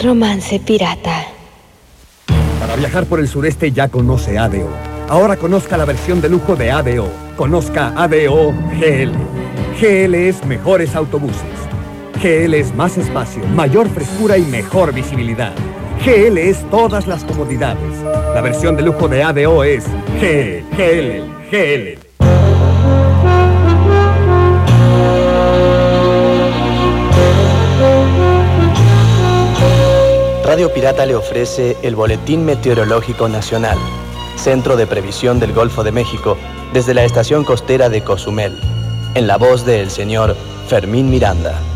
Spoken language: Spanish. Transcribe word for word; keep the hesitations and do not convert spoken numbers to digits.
Romance pirata. Para viajar por el sureste ya conoce A D O. Ahora conozca la versión de lujo de A D O. Conozca A D O G L. G L es mejores autobuses. G L es más espacio, mayor frescura y mejor visibilidad. G L es todas las comodidades. La versión de lujo de A D O es G L, G L. Radio Pirata le ofrece el Boletín Meteorológico Nacional, Centro de Previsión del Golfo de México, desde la estación costera de Cozumel, en la voz del señor Fermín Miranda.